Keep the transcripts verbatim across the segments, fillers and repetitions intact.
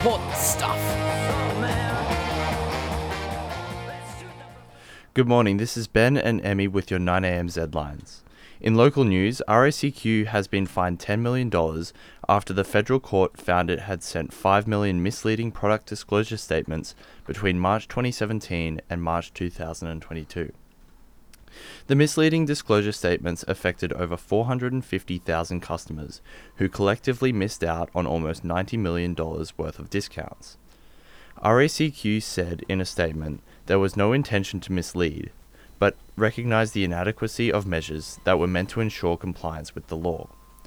Important stuff. Good morning, this is Ben and Emmy with your nine a m Z lines. In local news, R A C Q has been fined ten million dollars after the federal court found it had sent five million misleading product disclosure statements between March twenty seventeen and March two thousand twenty-two. The misleading disclosure statements affected over four hundred fifty thousand customers, who collectively missed out on almost ninety million dollars worth of discounts. R A C Q said in a statement there was no intention to mislead, but recognized the inadequacy of measures that were meant to ensure compliance with the law.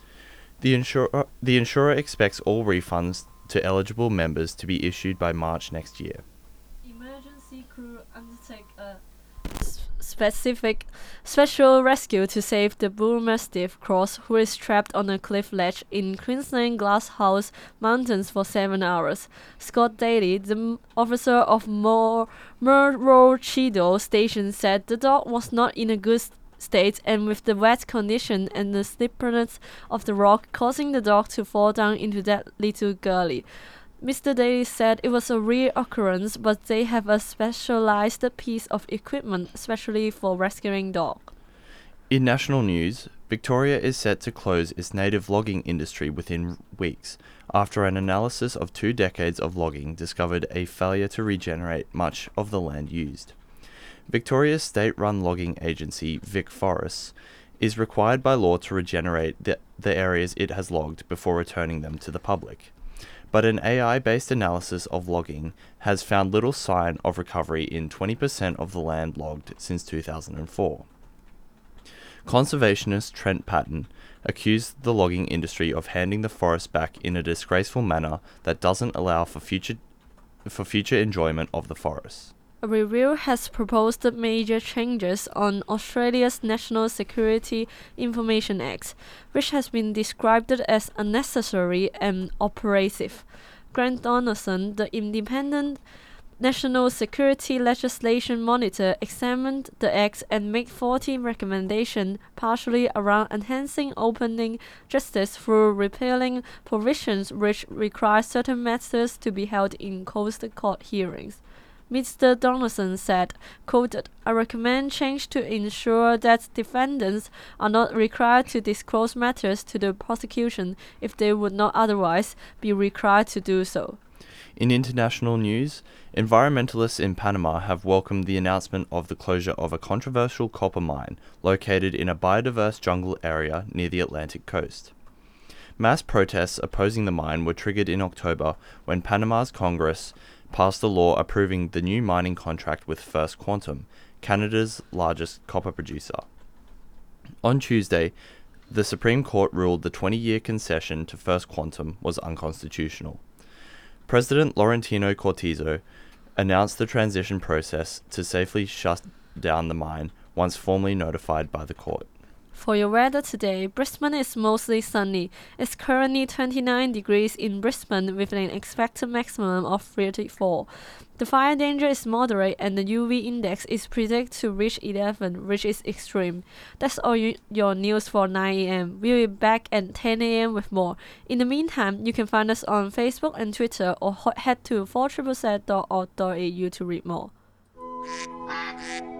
The insurer, the insurer expects all refunds to eligible members to be issued by March next year. Emergency crew undertake a s- specific special rescue to save the Bull Mastiff Cross, who is trapped on a cliff ledge in Queensland Glasshouse Mountains for seven hours. Scott Daly, the m- officer of Mor- Maroochydore Station, said the dog was not in a good st- state, and with the wet condition and the slipperiness of the rock causing the dog to fall down into that little gully. Mister Daly said it was a rare occurrence, but they have a specialized piece of equipment especially for rescuing dogs. In national news, Victoria is set to close its native logging industry within weeks, after an analysis of two decades of logging discovered a failure to regenerate much of the land used. Victoria's state-run logging agency, VicForests, is required by law to regenerate the, the areas it has logged before returning them to the public. But an A I-based analysis of logging has found little sign of recovery in twenty percent of the land logged since two thousand four. Conservationist Trent Patton accused the logging industry of handing the forest back in a disgraceful manner that doesn't allow for future for future enjoyment of the forests. A review has proposed major changes on Australia's National Security Information Act, which has been described as unnecessary and oppressive. Grant Donaldson, the independent National Security Legislation Monitor, examined the Act and made forty recommendations, partially around enhancing opening justice through repealing provisions which require certain matters to be held in closed court hearings. Mister Donaldson said, quoted, "I recommend change to ensure that defendants are not required to disclose matters to the prosecution if they would not otherwise be required to do so." In international news, environmentalists in Panama have welcomed the announcement of the closure of a controversial copper mine located in a biodiverse jungle area near the Atlantic coast. Mass protests opposing the mine were triggered in October when Panama's Congress passed a law approving the new mining contract with First Quantum, Canada's largest copper producer. On Tuesday, the Supreme Court ruled the twenty-year concession to First Quantum was unconstitutional. President Laurentino Cortizo announced the transition process to safely shut down the mine once formally notified by the court. For your weather today, Brisbane is mostly sunny. It's currently twenty-nine degrees in Brisbane with an expected maximum of thirty-four. The fire danger is moderate and the U V index is predicted to reach eleven, which is extreme. That's all you, your news for nine a m. We'll be back at ten a m with more. In the meantime, you can find us on Facebook and Twitter or head to four Z Z Z dot org dot a u to read more.